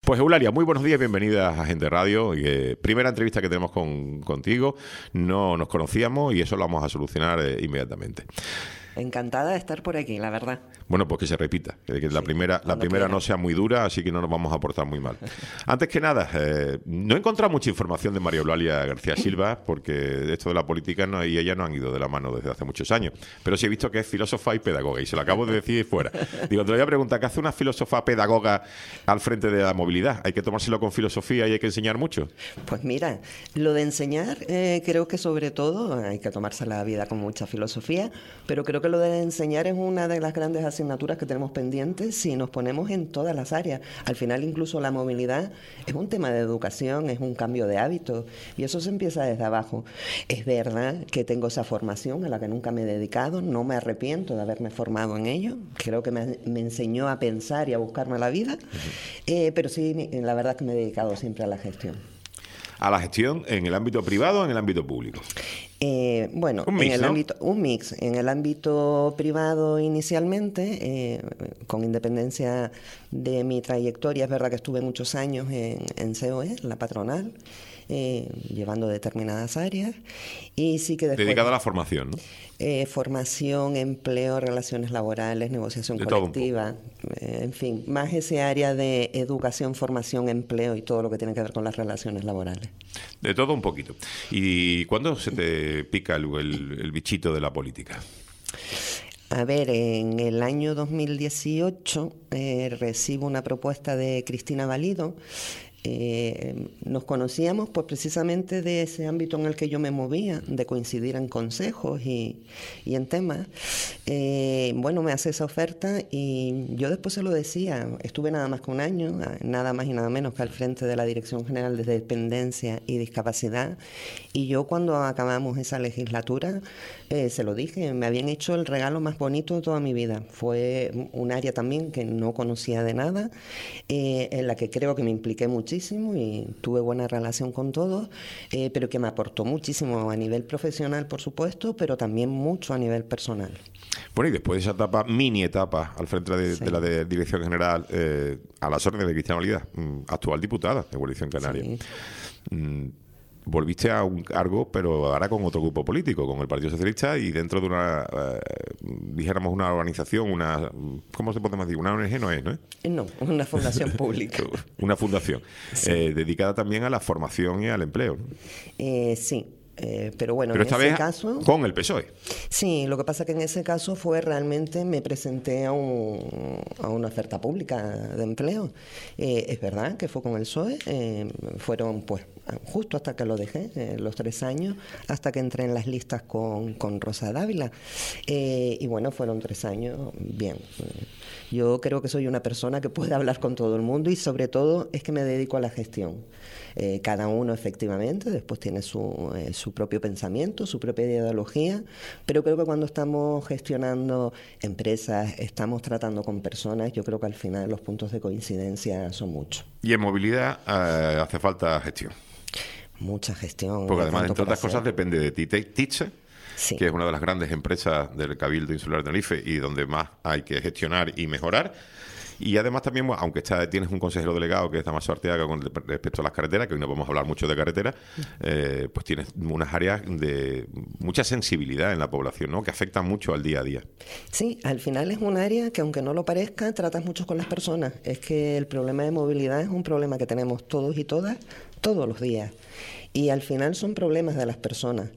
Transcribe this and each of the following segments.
Pues Eulalia, muy buenos días, bienvenida a Gente Radio. Primera entrevista que tenemos contigo, no nos conocíamos y eso lo vamos a solucionar inmediatamente. Encantada de estar por aquí, la verdad. Bueno, pues que se repita, que Sí, la primera no sea muy dura, así que no nos vamos a portar muy mal. Antes que nada, no he encontrado mucha información de María Eulalia García Silva, porque esto de la política y ella no han ido de la mano desde hace muchos años. Pero sí he visto que es filósofa y pedagoga, y se lo acabo de decir fuera. Digo, te voy a preguntar, ¿qué hace una filósofa pedagoga al frente de la movilidad? ¿Hay que tomárselo con filosofía y hay que enseñar mucho? Pues mira, lo de enseñar, creo que sobre todo hay que tomarse la vida con mucha filosofía, pero creo que lo de enseñar es una de las grandes asignaturas que tenemos pendientes si nos ponemos en todas las áreas. Al final, incluso la movilidad es un tema de educación, es un cambio de hábitos, y eso se empieza desde abajo. Es verdad que tengo esa formación a la que nunca me he dedicado, no me arrepiento de haberme formado en ello, creo que me enseñó a pensar y a buscarme la vida, pero sí, la verdad es que me he dedicado siempre a la gestión. ¿A la gestión en el ámbito privado o en el ámbito público? Bueno, un mix, en el ¿no? ámbito, un mix. En el ámbito privado inicialmente, con independencia de mi trayectoria, es verdad que estuve muchos años en COE, la patronal, llevando determinadas áreas, y sí que después... Dedicada a la formación, ¿no? Formación, empleo, relaciones laborales, negociación De todo un colectiva, en fin, más ese área de educación, formación, empleo y todo lo que tiene que ver con las relaciones laborales. De todo un poquito. ¿Y cuándo se te pica el bichito de la política? A ver, en el año 2018 recibo una propuesta de Cristina Valido. Nos conocíamos pues precisamente de ese ámbito en el que yo me movía, de coincidir en consejos y en temas. Bueno, me hace esa oferta y yo después se lo decía, estuve nada más que un año, nada más y nada menos que al frente de la Dirección General de Dependencia y Discapacidad, y yo cuando acabamos esa legislatura se lo dije, me habían hecho el regalo más bonito de toda mi vida. Fue un área también que no conocía de nada, en la que creo que me impliqué muchísimo y tuve buena relación con todos, pero que me aportó muchísimo a nivel profesional, por supuesto, pero también mucho a nivel personal. Bueno, y después de esa etapa, mini etapa, al frente de la Dirección General, a las órdenes de Cristina Valida, actual diputada de Coalición Canaria. Sí. Volviste a un cargo, pero ahora con otro grupo político, con el Partido Socialista, y dentro de una, dijéramos, una organización, ¿cómo se podemos decir? Una ONG no es, ¿no? No, una fundación pública. Una fundación, sí. Dedicada también a la formación y al empleo, ¿no? Sí. Pero bueno, pero en esta ese vez caso... con el PSOE. Sí, lo que pasa que en ese caso fue realmente, me presenté a una oferta pública de empleo. Es verdad que fue con el PSOE, fueron pues justo hasta que lo dejé, los 3 años, hasta que entré en las listas con Rosa Dávila. Y bueno, fueron 3 años bien. Yo creo que soy una persona que puede hablar con todo el mundo y sobre todo es que me dedico a la gestión. Cada uno efectivamente después tiene su propio pensamiento, su propia ideología, pero creo que cuando estamos gestionando empresas, estamos tratando con personas, yo creo que al final los puntos de coincidencia son muchos. Y en movilidad hace falta gestión. Mucha gestión. Porque además, entre otras cosas, depende de ti. TITSE, sí, que es una de las grandes empresas del Cabildo Insular de Tenerife y donde más hay que gestionar y mejorar. Y además también, aunque tienes un consejero delegado que es Damaso Arteaga con respecto a las carreteras, que hoy no vamos a hablar mucho de carreteras, pues tienes unas áreas de mucha sensibilidad en la población, ¿no? Que afectan mucho al día a día. Sí, al final es un área que, aunque no lo parezca, tratas mucho con las personas. Es que el problema de movilidad es un problema que tenemos todos y todas, todos los días. Y al final son problemas de las personas.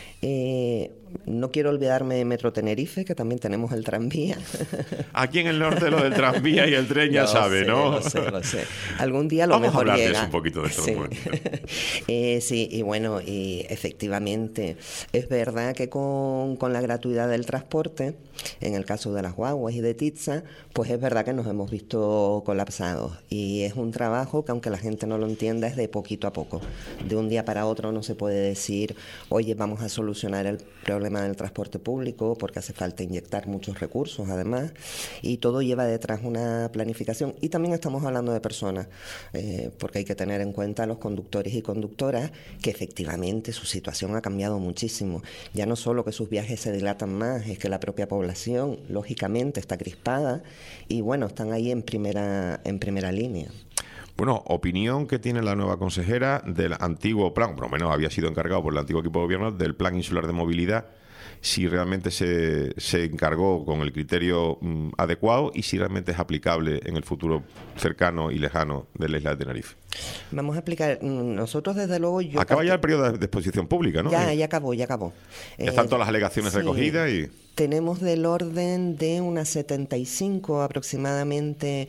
No quiero olvidarme de Metro Tenerife, que también tenemos el tranvía. Aquí en el norte lo del tranvía y el tren ya sabe, ¿no? Lo sé. Algún día lo mejor llega. Vamos a hablar de eso un poquito de esto. Sí, y bueno, y efectivamente, es verdad que con la gratuidad del transporte, en el caso de las guaguas y de Titsa, pues es verdad que nos hemos visto colapsados. Y es un trabajo que, aunque la gente no lo entienda, es de poquito a poco. De un día para otro no se puede decir, oye, vamos a solucionar el problema del transporte público, porque hace falta inyectar muchos recursos además, y todo lleva detrás una planificación. Y también estamos hablando de personas, porque hay que tener en cuenta a los conductores y conductoras, que efectivamente su situación ha cambiado muchísimo. Ya no solo que sus viajes se dilatan más, es que la propia población lógicamente está crispada y bueno, están ahí en primera línea. Bueno, opinión que tiene la nueva consejera del antiguo plan, por lo menos había sido encargado por el antiguo equipo de gobierno, del Plan Insular de Movilidad, si realmente se encargó con el criterio adecuado y si realmente es aplicable en el futuro cercano y lejano de la isla de Tenerife. Vamos a explicar. Nosotros, desde luego... Acaba ya el periodo de exposición pública, ¿no? Ya acabó. Ya están todas las alegaciones recogidas y... Tenemos del orden de unas 75 aproximadamente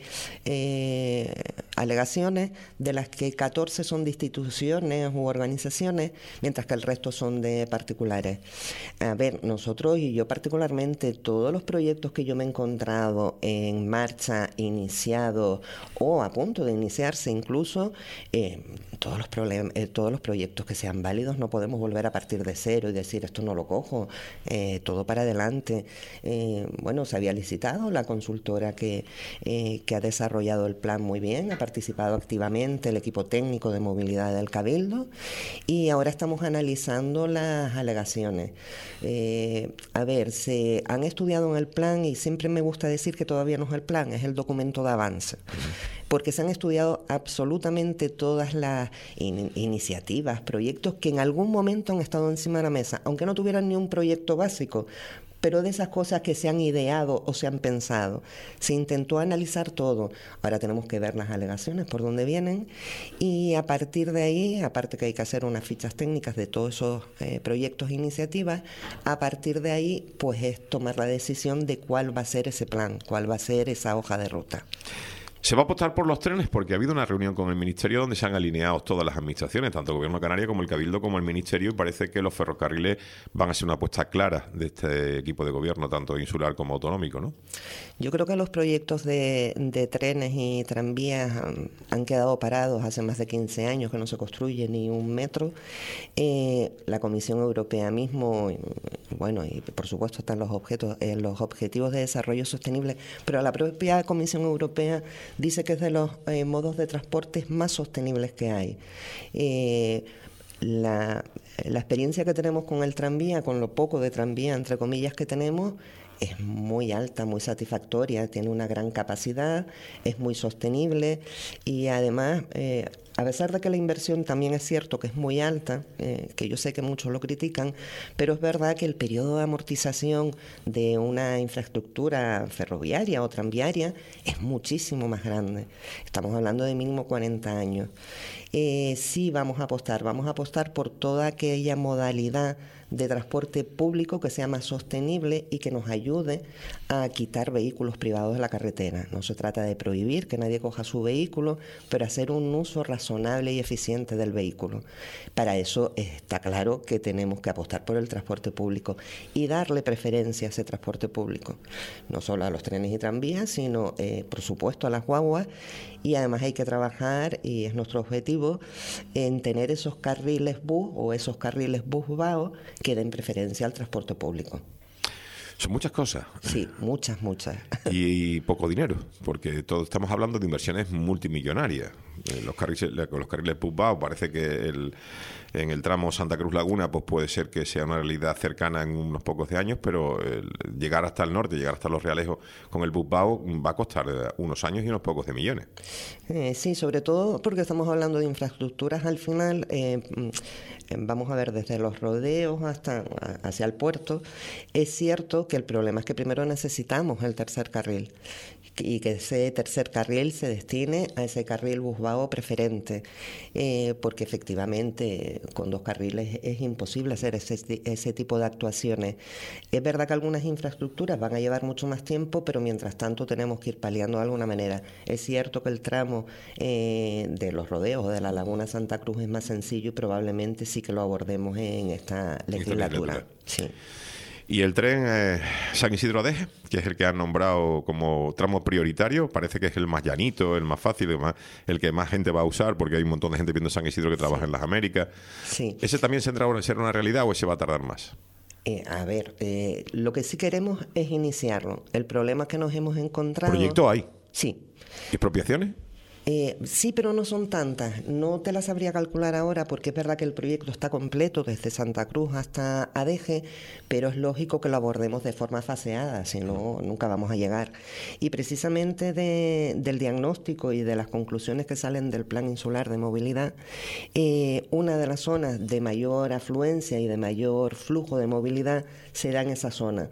alegaciones, de las que 14 son de instituciones u organizaciones, mientras que el resto son de particulares. A ver, nosotros y yo particularmente, todos los proyectos que yo me he encontrado en marcha, iniciados o a punto de iniciarse incluso, todos los proyectos que sean válidos, no podemos volver a partir de cero y decir esto no lo cojo, todo para adelante. Bueno, se había licitado, la consultora que ha desarrollado el plan muy bien, ha participado activamente el equipo técnico de movilidad del Cabildo y ahora estamos analizando las alegaciones. A ver, se han estudiado en el plan y siempre me gusta decir que todavía no es el plan, es el documento de avance. Porque se han estudiado absolutamente todas las iniciativas, proyectos que en algún momento han estado encima de la mesa, aunque no tuvieran ni un proyecto básico, pero de esas cosas que se han ideado o se han pensado. Se intentó analizar todo. Ahora tenemos que ver las alegaciones, por dónde vienen, y a partir de ahí, aparte que hay que hacer unas fichas técnicas de todos esos proyectos e iniciativas, a partir de ahí, pues es tomar la decisión de cuál va a ser ese plan, cuál va a ser esa hoja de ruta. Se va a apostar por los trenes porque ha habido una reunión con el Ministerio donde se han alineado todas las administraciones, tanto el Gobierno Canario como el Cabildo como el Ministerio, y parece que los ferrocarriles van a ser una apuesta clara de este equipo de gobierno, tanto insular como autonómico, ¿no? Yo creo que los proyectos de trenes y tranvías han quedado parados hace más de 15 años, que no se construye ni un metro. La Comisión Europea mismo, bueno, y por supuesto están los objetivos de desarrollo sostenible, pero la propia Comisión Europea dice que es de los modos de transporte más sostenibles que hay. La experiencia que tenemos con el tranvía, con lo poco de tranvía, entre comillas, que tenemos, es muy alta, muy satisfactoria, tiene una gran capacidad, es muy sostenible y además, a pesar de que la inversión también es cierto que es muy alta, que yo sé que muchos lo critican, pero es verdad que el periodo de amortización de una infraestructura ferroviaria o tranviaria es muchísimo más grande. Estamos hablando de mínimo 40 años. Sí, vamos a apostar por toda aquella modalidad de transporte público que sea más sostenible y que nos ayude a quitar vehículos privados de la carretera. No se trata de prohibir que nadie coja su vehículo, pero hacer un uso razonable y eficiente del vehículo. Para eso está claro que tenemos que apostar por el transporte público y darle preferencia a ese transporte público. No solo a los trenes y tranvías, sino, por supuesto, a las guaguas. Y además hay que trabajar, y es nuestro objetivo, en tener esos carriles bus o esos carriles bus-vao que den preferencia al transporte público. Son muchas cosas. Sí, muchas. Y poco dinero, porque todos estamos hablando de inversiones multimillonarias. Los carriles bus-vao, parece que en el tramo Santa Cruz Laguna pues puede ser que sea una realidad cercana en unos pocos de años, pero llegar hasta el norte, llegar hasta Los Realejos con el bus-vao va a costar unos años y unos pocos de millones. Sí, sobre todo porque estamos hablando de infraestructuras al final. Vamos a ver, desde los rodeos hasta hacia el puerto. Es cierto que el problema es que primero necesitamos el tercer carril y que ese tercer carril se destine a ese carril bus-vao preferente, porque efectivamente con dos carriles es imposible hacer ese tipo de actuaciones. Es verdad que algunas infraestructuras van a llevar mucho más tiempo, pero mientras tanto tenemos que ir paliando de alguna manera. Es cierto que el tramo de los rodeos o de la Laguna Santa Cruz es más sencillo y probablemente sí que lo abordemos en esta legislatura. Sí. Y el tren San Isidro-Adeje, que es el que han nombrado como tramo prioritario, parece que es el más llanito, el más fácil, el que más gente va a usar, porque hay un montón de gente viendo San Isidro que trabaja en las Américas. Sí. ¿Ese también será una realidad o ese va a tardar más? Lo que sí queremos es iniciarlo. El problema que nos hemos encontrado... ¿Proyecto hay? Sí. ¿Expropiaciones? Sí, pero no son tantas. No te las sabría calcular ahora porque es verdad que el proyecto está completo desde Santa Cruz hasta Adeje, pero es lógico que lo abordemos de forma faseada, si no, nunca vamos a llegar. Y precisamente del diagnóstico y de las conclusiones que salen del Plan Insular de Movilidad, una de las zonas de mayor afluencia y de mayor flujo de movilidad será en esa zona.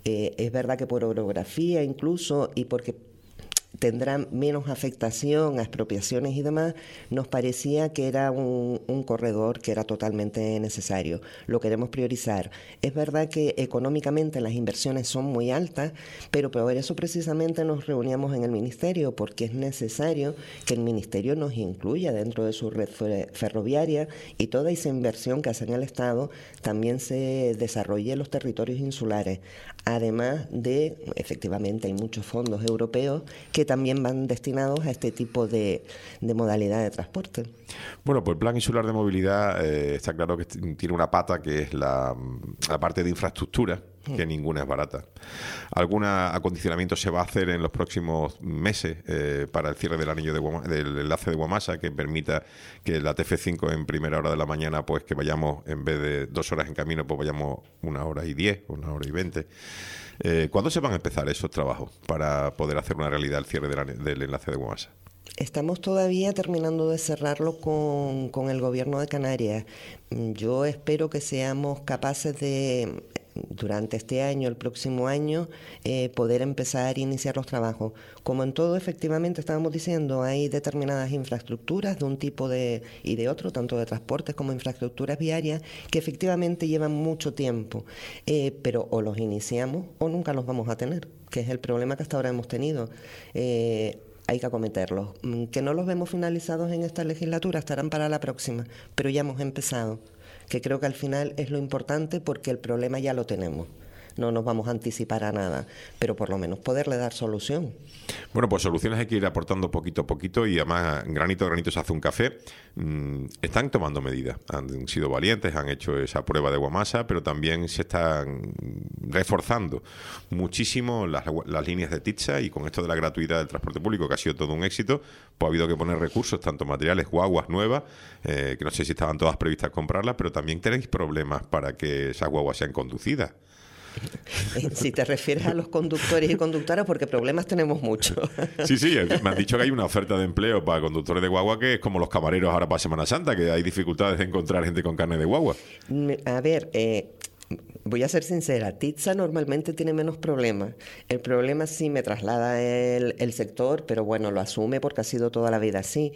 Es verdad que por orografía incluso y porque tendrán menos afectación a expropiaciones y demás, nos parecía que era un corredor que era totalmente necesario. Lo queremos priorizar. Es verdad que económicamente las inversiones son muy altas, pero por eso precisamente nos reuníamos en el Ministerio, porque es necesario que el Ministerio nos incluya dentro de su red ferroviaria y toda esa inversión que hace en el Estado también se desarrolle en los territorios insulares. Además de, efectivamente, hay muchos fondos europeos que también van destinados a este tipo de modalidad de transporte. Bueno, pues el Plan Insular de Movilidad está claro que tiene una pata que es la parte de infraestructura, que ninguna es barata. Algún acondicionamiento se va a hacer en los próximos meses para el cierre del anillo del enlace de Guamasa, que permita que la TF5 en primera hora de la mañana, pues que vayamos, en vez de 2 horas en camino, pues vayamos 1 hora y 10, 1 hora y 20. ¿Cuándo se van a empezar esos trabajos para poder hacer una realidad el cierre del enlace de Guamasa? Estamos todavía terminando de cerrarlo con el Gobierno de Canarias. Yo espero que seamos capaces de, durante este año, el próximo año, poder empezar a iniciar los trabajos. Como en todo, efectivamente, estábamos diciendo, hay determinadas infraestructuras de un tipo y de otro, tanto de transportes como infraestructuras viarias, que efectivamente llevan mucho tiempo, pero o los iniciamos o nunca los vamos a tener, que es el problema que hasta ahora hemos tenido. Hay que acometerlos. Que no los vemos finalizados en esta legislatura, estarán para la próxima, pero ya hemos empezado, que creo que al final es lo importante porque el problema ya lo tenemos. No nos vamos a anticipar a nada, pero por lo menos poderle dar solución. Bueno, pues soluciones hay que ir aportando poquito a poquito y además granito a granito se hace un café. Están tomando medidas, han sido valientes, han hecho esa prueba de Guamasa, pero también se están reforzando muchísimo las líneas de Titsa, y con esto de la gratuidad del transporte público, que ha sido todo un éxito, pues ha habido que poner recursos, tanto materiales, guaguas nuevas, que no sé si estaban todas previstas comprarlas, pero también tenéis problemas para que esas guaguas sean conducidas. Si te refieres a los conductores y conductoras, porque problemas tenemos muchos. Sí, me han dicho que hay una oferta de empleo para conductores de guagua que es como los camareros ahora para Semana Santa, que hay dificultades de encontrar gente con carne de guagua. A ver, voy a ser sincera, Titsa normalmente tiene menos problemas. El problema sí me traslada el sector, pero bueno, lo asume porque ha sido toda la vida así.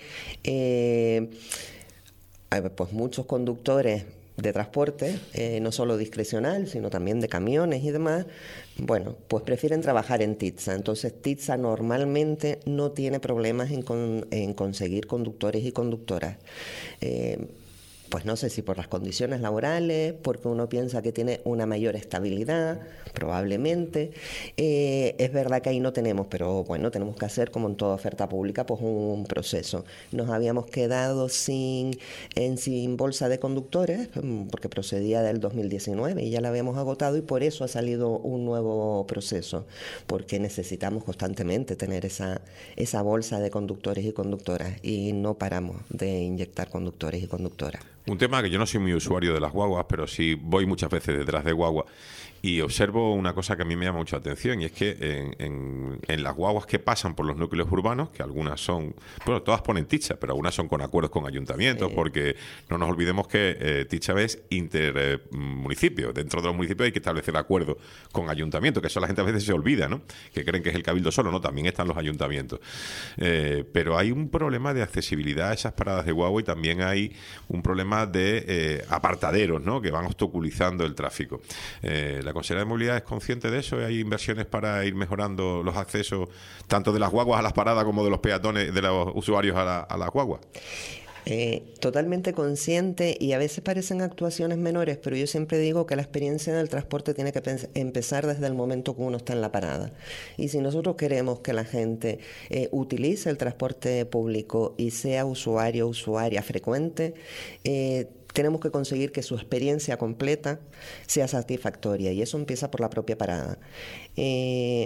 Pues muchos conductores de transporte, no solo discrecional, sino también de camiones y demás, bueno, pues prefieren trabajar en Titsa. Entonces Titsa normalmente no tiene problemas en conseguir conductores y conductoras. Pues no sé si por las condiciones laborales, porque uno piensa que tiene una mayor estabilidad, probablemente. Es verdad que ahí no tenemos, pero bueno, tenemos que hacer, como en toda oferta pública, pues un proceso. Nos habíamos quedado sin bolsa de conductores, porque procedía del 2019 y ya la habíamos agotado, y por eso ha salido un nuevo proceso, porque necesitamos constantemente tener esa bolsa de conductores y conductoras, y no paramos de inyectar conductores y conductoras. Un tema que yo no soy muy usuario de las guaguas, pero sí voy muchas veces detrás de guagua y observo una cosa que a mí me llama mucha atención, y es que en las guaguas que pasan por los núcleos urbanos, que algunas son, bueno, todas ponen Titsa, pero algunas son con acuerdos con ayuntamientos, porque no nos olvidemos que Titsa es intermunicipio. Dentro de los municipios hay que establecer acuerdos con ayuntamientos, que eso la gente a veces se olvida, ¿no? Que creen que es el cabildo solo, no, también están los ayuntamientos. Pero hay un problema de accesibilidad a esas paradas de guagua, y también hay un problema de apartaderos, ¿no?, que van obstaculizando el tráfico. ¿La Consejería de Movilidad es consciente de eso? ¿Hay inversiones para ir mejorando los accesos tanto de las guaguas a las paradas como de los peatones, de los usuarios a las guaguas? Totalmente consciente, y a veces parecen actuaciones menores, pero yo siempre digo que la experiencia del transporte tiene que empezar desde el momento que uno está en la parada. Y si nosotros queremos que la gente utilice el transporte público y sea usuaria frecuente, tenemos que conseguir que su experiencia completa sea satisfactoria, y eso empieza por la propia parada.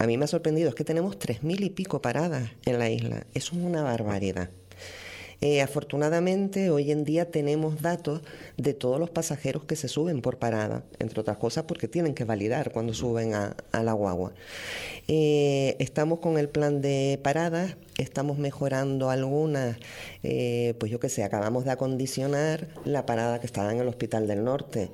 a mí me ha sorprendido, es que tenemos 3.000 y pico paradas en la isla. Eso es una barbaridad. Afortunadamente, hoy en día tenemos datos de todos los pasajeros que se suben por parada, entre otras cosas porque tienen que validar cuando suben a la guagua. Estamos con el plan de paradas, estamos mejorando algunas, pues yo qué sé, acabamos de acondicionar la parada que estaba en el Hospital del Norte.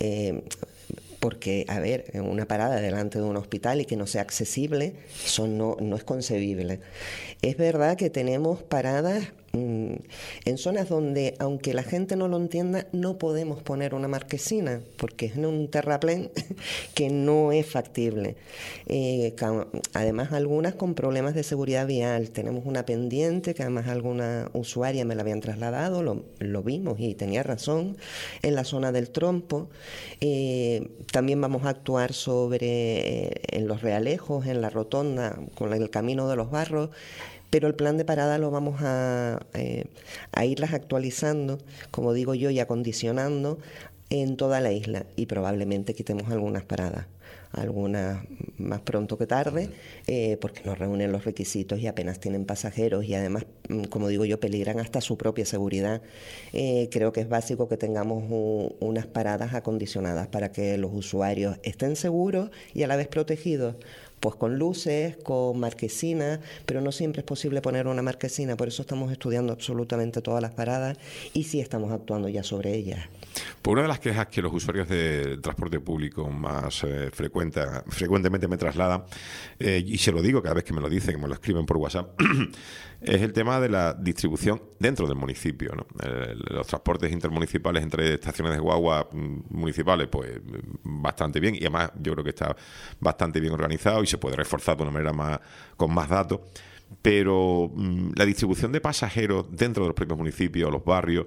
Porque, a ver, una parada delante de un hospital y que no sea accesible, eso no es concebible. Es verdad que tenemos paradas en zonas donde, aunque la gente no lo entienda, no podemos poner una marquesina, porque es un terraplén que no es factible. Además, algunas con problemas de seguridad vial. Tenemos una pendiente que además alguna usuaria me la habían trasladado, lo vimos y tenía razón, en la zona del Trompo. También vamos a actuar en los Realejos, en la rotonda, con el Camino de los Barros, pero el plan de parada lo vamos a irlas actualizando, como digo yo, y acondicionando en toda la isla, y probablemente quitemos algunas paradas, algunas más pronto que tarde, porque no reúnen los requisitos y apenas tienen pasajeros, y además, como digo yo, peligran hasta su propia seguridad. Creo que es básico que tengamos unas paradas acondicionadas para que los usuarios estén seguros y a la vez protegidos, pues con luces, con marquesinas, pero no siempre es posible poner una marquesina, por eso estamos estudiando absolutamente todas las paradas y sí estamos actuando ya sobre ellas. Pues una de las quejas que los usuarios del transporte público más frecuentemente me trasladan, y se lo digo cada vez que me lo dicen, que me lo escriben por WhatsApp, es el tema de la distribución dentro del municipio, ¿no? Los transportes intermunicipales entre estaciones de guagua municipales, pues bastante bien, y además yo creo que está bastante bien organizado y se puede reforzar de una manera con más datos. Pero la distribución de pasajeros dentro de los propios municipios, los barrios,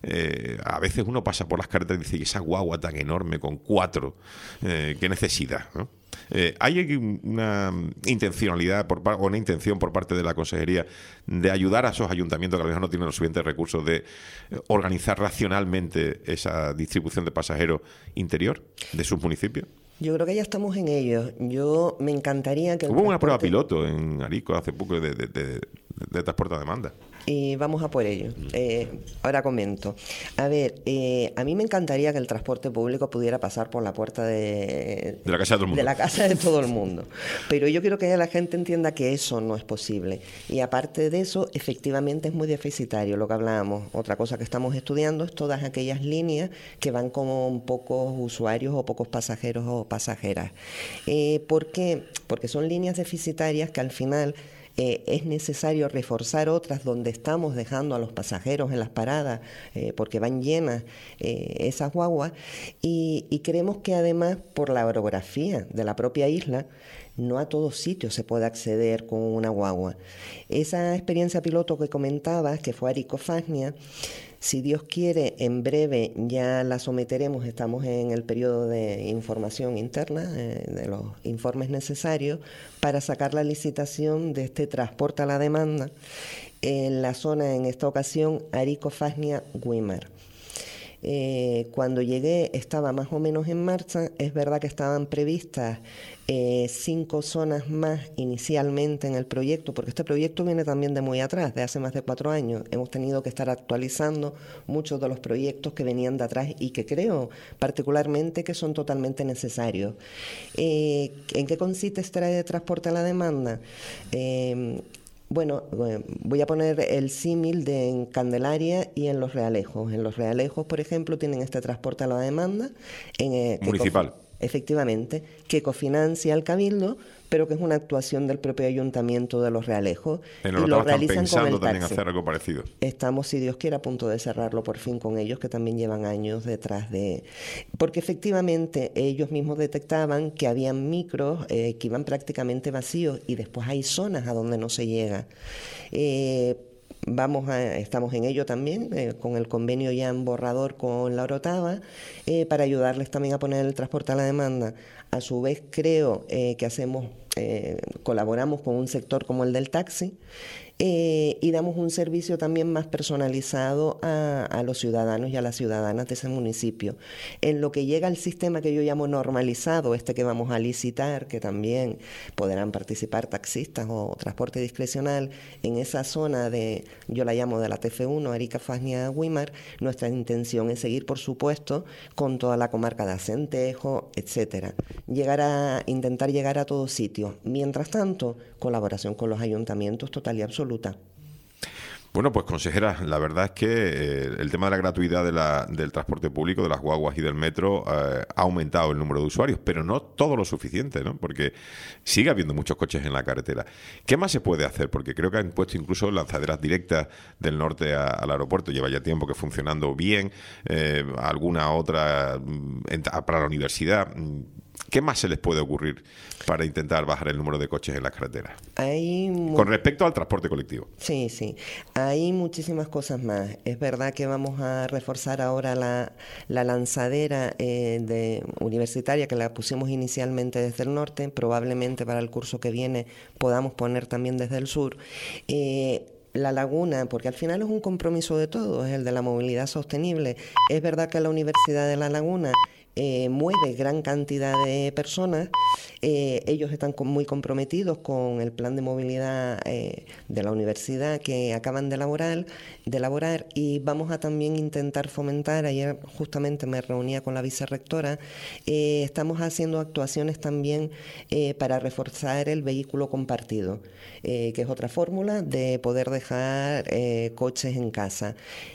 a veces uno pasa por las carreteras y dice, ¿y esa guagua tan enorme con 4? ¿Qué necesidad, ¿no? ¿Hay una intencionalidad o una intención por parte de la Consejería de ayudar a esos ayuntamientos que a lo mejor no tienen los suficientes recursos de organizar racionalmente esa distribución de pasajeros interior de sus municipios? Yo creo que ya estamos en ello. Yo me encantaría que... Hubo una prueba piloto en Arico hace poco de transporte a demanda. Y vamos a por ello. Ahora comento. A ver, a mí me encantaría que el transporte público pudiera pasar por la puerta de la casa de todo el mundo. De la casa de todo el mundo. Pero yo quiero que la gente entienda que eso no es posible. Y aparte de eso, efectivamente es muy deficitario lo que hablábamos. Otra cosa que estamos estudiando es todas aquellas líneas que van con pocos usuarios o pocos pasajeros o pasajeras. ¿Por qué? Porque son líneas deficitarias que al final... es necesario reforzar otras donde estamos dejando a los pasajeros en las paradas porque van llenas esas guaguas y creemos que además por la orografía de la propia isla no a todos sitios se puede acceder con una guagua. Esa experiencia piloto que comentabas, que fue Arico Fagnia, si Dios quiere, en breve ya la someteremos, estamos en el periodo de información interna, de los informes necesarios, para sacar la licitación de este transporte a la demanda en la zona, en esta ocasión, Arico Fagnia Güímar. Cuando llegué estaba más o menos en marcha. Es verdad que estaban previstas 5 zonas más inicialmente en el proyecto, porque este proyecto viene también de muy atrás, de hace más de 4 años. Hemos tenido que estar actualizando muchos de los proyectos que venían de atrás y que creo particularmente que son totalmente necesarios. ¿En qué consiste este transporte a la demanda? Bueno, voy a poner el símil en Candelaria y en Los Realejos. En Los Realejos, por ejemplo, tienen este transporte a la demanda municipal. Efectivamente, que cofinancia el Cabildo, pero que es una actuación del propio Ayuntamiento de Los Realejos. En el otro están pensando también hacer algo parecido. Estamos, si Dios quiere, a punto de cerrarlo por fin con ellos, que también llevan años detrás de... Porque efectivamente ellos mismos detectaban que habían micros que iban prácticamente vacíos y después hay zonas a donde no se llega. Estamos en ello también, con el convenio ya en borrador con la Orotava, para ayudarles también a poner el transporte a la demanda. A su vez, creo que hacemos colaboramos con un sector como el del taxi, y damos un servicio también más personalizado a los ciudadanos y a las ciudadanas de ese municipio. En lo que llega al sistema que yo llamo normalizado, que vamos a licitar, que también podrán participar taxistas o transporte discrecional, en esa zona yo la llamo de la TF1, Arica, Fagnia, Güímar, nuestra intención es seguir, por supuesto, con toda la comarca de Acentejo, etcétera. Intentar llegar a todo sitio. Mientras tanto, colaboración con los ayuntamientos total y absoluta. Bueno, pues consejera, la verdad es que el tema de la gratuidad del transporte público, de las guaguas y del metro, ha aumentado el número de usuarios, pero no todo lo suficiente, ¿no? Porque sigue habiendo muchos coches en la carretera. ¿Qué más se puede hacer? Porque creo que han puesto incluso lanzaderas directas del norte al aeropuerto. Lleva ya tiempo que funcionando bien, alguna otra para la universidad. ¿Qué más se les puede ocurrir para intentar bajar el número de coches en las carreteras? Con respecto al transporte colectivo. Sí, sí. Hay muchísimas cosas más. Es verdad que vamos a reforzar ahora la lanzadera universitaria, que la pusimos inicialmente desde el norte. Probablemente para el curso que viene podamos poner también desde el sur. La laguna, porque al final es un compromiso de todos, es el de la movilidad sostenible. Es verdad que la Universidad de La Laguna mueve gran cantidad de personas. Ellos están muy comprometidos con el plan de movilidad de la universidad que acaban de elaborar, y vamos a también intentar fomentar. Ayer justamente me reunía con la vicerrectora. Estamos haciendo actuaciones también para reforzar el vehículo compartido, que es otra fórmula de poder dejar coches en casa.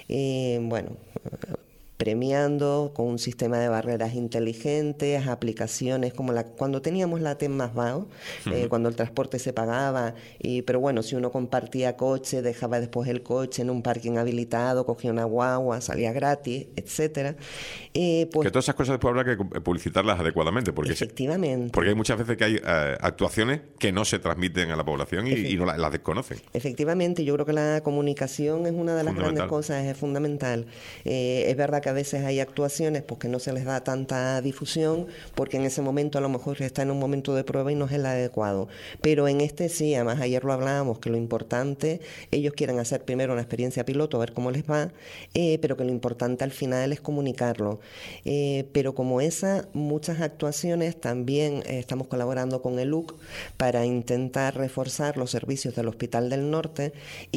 Premiando con un sistema de barreras inteligentes, aplicaciones como cuando teníamos la TEM más bajo, cuando el transporte se pagaba, pero bueno, si uno compartía coche, dejaba después el coche en un parking habilitado, cogía una guagua, salía gratis, etcétera. Que todas esas cosas después habrá que publicitarlas adecuadamente, porque efectivamente. Porque hay muchas veces que hay actuaciones que no se transmiten a la población y no las desconocen. Efectivamente, yo creo que la comunicación es una de las grandes cosas, es fundamental. Es verdad que a veces hay actuaciones porque no se les da tanta difusión, porque en ese momento a lo mejor está en un momento de prueba y no es el adecuado. Pero en sí, además ayer lo hablábamos, que lo importante, ellos quieren hacer primero una experiencia piloto, a ver cómo les va, pero que lo importante al final es comunicarlo. Pero como muchas actuaciones, también estamos colaborando con el UC para intentar reforzar los servicios del Hospital del Norte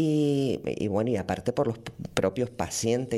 y aparte por los propios pacientes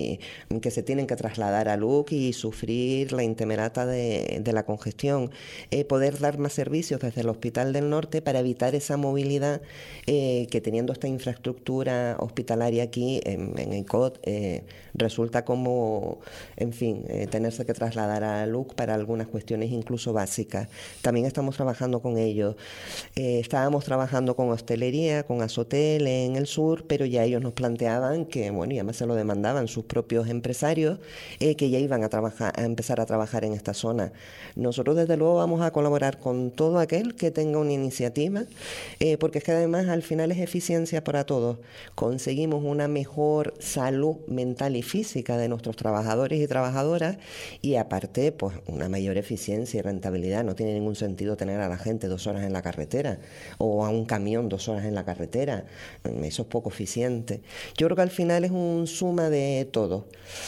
que se tienen que trasladar a LUC y sufrir la intemerata de la congestión. Poder dar más servicios desde el Hospital del Norte para evitar esa movilidad que teniendo esta infraestructura hospitalaria aquí en ICOT resulta como, tenerse que trasladar a LUC para algunas cuestiones incluso básicas. También estamos trabajando con ellos. Estábamos trabajando con hostelería, con Azotel en el sur, pero ya ellos nos planteaban que, y además se lo demandaban sus propios empresarios, que ya iban a empezar a trabajar en esta zona. Nosotros desde luego vamos a colaborar con todo aquel que tenga una iniciativa, porque es que además al final es eficiencia para todos. Conseguimos una mejor salud mental y física de nuestros trabajadores y trabajadoras, y aparte pues una mayor eficiencia y rentabilidad. No tiene ningún sentido tener a la gente 2 horas en la carretera o a un camión 2 horas en la carretera. Eso es poco eficiente. Yo creo que al final es un suma de todo.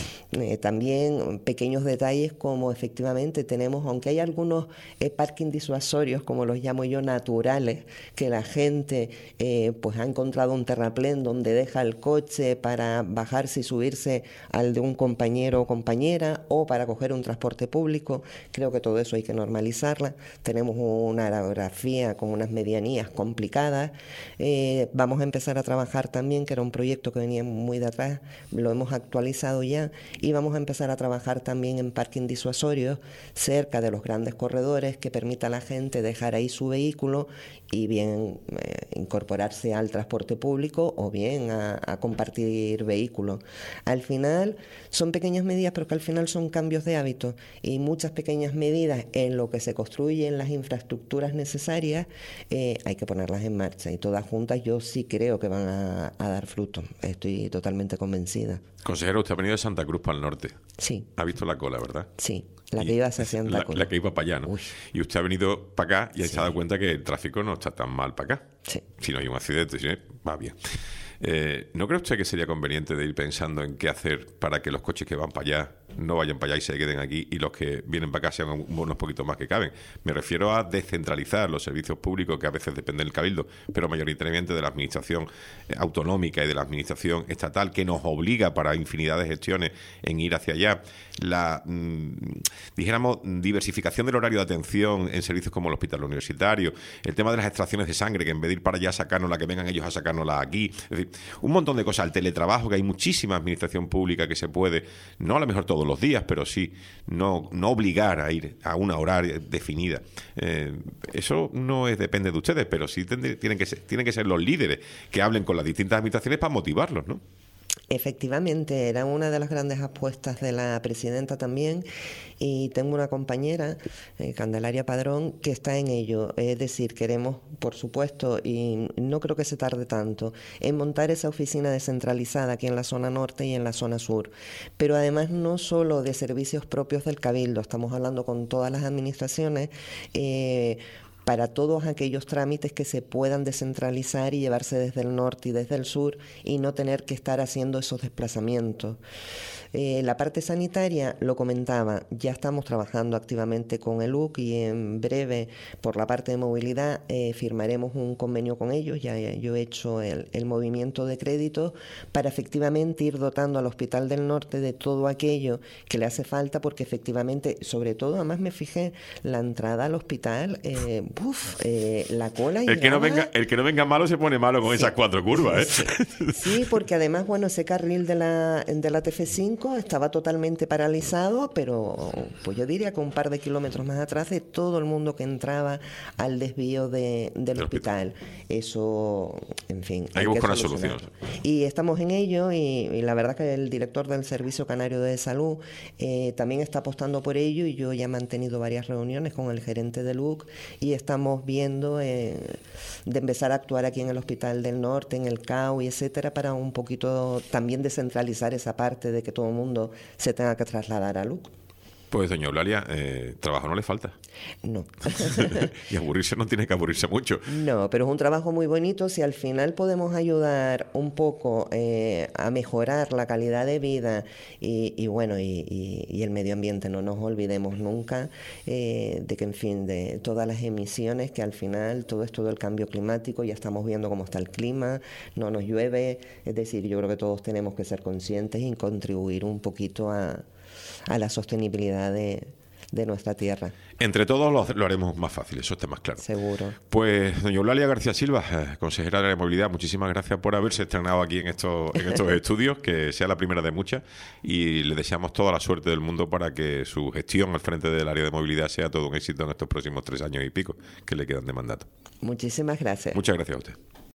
También pequeños detalles como efectivamente tenemos, aunque hay algunos parking disuasorios, como los llamo yo, naturales, que la gente pues ha encontrado un terraplén donde deja el coche para bajarse y subirse al de un compañero o compañera o para coger un transporte público. Creo que todo eso hay que normalizarla. Tenemos una orografía con unas medianías complicadas. Vamos a empezar a trabajar también, que era un proyecto que venía muy de atrás, lo hemos actualizado ya, y vamos a empezar a trabajar también en parking disuasorios cerca de los grandes corredores que permita a la gente dejar ahí su vehículo y bien incorporarse al transporte público o bien a compartir vehículos. Al final son pequeñas medidas, pero que al final son cambios de hábitos, y muchas pequeñas medidas en lo que se construyen las infraestructuras necesarias hay que ponerlas en marcha, y todas juntas yo sí creo que van a dar fruto. Estoy totalmente totalmente convencida. Consejero, usted ha venido de Santa Cruz para el norte. Sí. Ha visto la cola, ¿verdad? Sí, la que iba hacia Santa Cruz. La que iba para allá, ¿no? Uy. Y usted ha venido para acá y se ha dado cuenta que el tráfico no está tan mal para acá. Sí. Si no hay un accidente, si no, va bien. ¿No cree usted que sería conveniente de ir pensando en qué hacer para que los coches que van para allá no vayan para allá y se queden aquí, y los que vienen para acá sean unos poquitos más que caben? Me refiero a descentralizar los servicios públicos, que a veces dependen del Cabildo, pero mayoritariamente de la administración autonómica y de la administración estatal, que nos obliga para infinidad de gestiones en ir hacia allá. La, dijéramos, diversificación del horario de atención en servicios como el hospital universitario, el tema de las extracciones de sangre, que en vez de ir para allá a sacárnosla, que vengan ellos a sacárnosla aquí. Es decir, un montón de cosas. El teletrabajo, que hay muchísima administración pública que se puede, no a lo mejor todos los días, pero sí no obligar a ir a una hora definida. Eso no depende de ustedes, pero sí tienen que ser los líderes que hablen con las distintas administraciones para motivarlos, ¿no? Efectivamente, era una de las grandes apuestas de la presidenta también, y tengo una compañera, Candelaria Padrón, que está en ello. Es decir, queremos, por supuesto, y no creo que se tarde tanto, en montar esa oficina descentralizada aquí en la zona norte y en la zona sur. Pero además no solo de servicios propios del Cabildo, estamos hablando con todas las administraciones, para todos aquellos trámites que se puedan descentralizar y llevarse desde el norte y desde el sur, y no tener que estar haciendo esos desplazamientos. La parte sanitaria, lo comentaba, ya estamos trabajando activamente con el UC, y en breve, por la parte de movilidad, firmaremos un convenio con ellos. Ya yo he hecho el movimiento de crédito para efectivamente ir dotando al Hospital del Norte de todo aquello que le hace falta, porque efectivamente, sobre todo, además me fijé, la entrada al hospital, la cola. El que no venga malo se pone malo con esas 4 curvas, ¿eh? Sí, porque además, bueno, ese carril de la TF5 estaba totalmente paralizado, pero pues yo diría que un par de kilómetros más atrás de todo el mundo que entraba al desvío del hospital. Eso, en fin. Hay que buscar una solución. Y estamos en ello, y la verdad que el director del Servicio Canario de Salud también está apostando por ello, y yo ya he mantenido varias reuniones con el gerente del UC, y estamos viendo de empezar a actuar aquí en el Hospital del Norte, en el CAU y etcétera, para un poquito también descentralizar esa parte de que todo el mundo se tenga que trasladar a LUC. Pues, doña Eulalia, trabajo no le falta. No. Y aburrirse no tiene que aburrirse mucho. No, pero es un trabajo muy bonito. Si al final podemos ayudar un poco a mejorar la calidad de vida y bueno, y el medio ambiente, no nos olvidemos nunca de que, en fin, de todas las emisiones, que al final todo esto del cambio climático, ya estamos viendo cómo está el clima, no nos llueve. Es decir, yo creo que todos tenemos que ser conscientes y contribuir un poquito a la sostenibilidad de nuestra tierra. Entre todos lo haremos más fácil, eso está más claro. Seguro. Pues, doña Eulalia García Silva, consejera de la movilidad, muchísimas gracias por haberse estrenado aquí en estos estudios, que sea la primera de muchas, y le deseamos toda la suerte del mundo para que su gestión al frente del área de movilidad sea todo un éxito en estos próximos 3 años y pico que le quedan de mandato. Muchísimas gracias. Muchas gracias a usted.